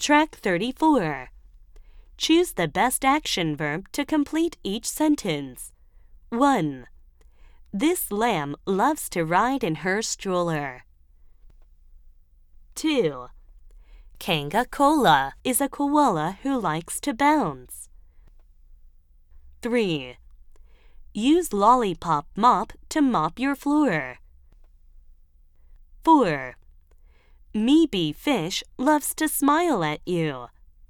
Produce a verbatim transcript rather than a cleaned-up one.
Track thirty-four. Choose the best action verb to complete each sentence. one. This lamb loves to ride in her stroller. two. Kanga-cola is a koala who likes to bounce. three. Use lollipop mop to mop your floor. four. Meeby fish loves to smile at you.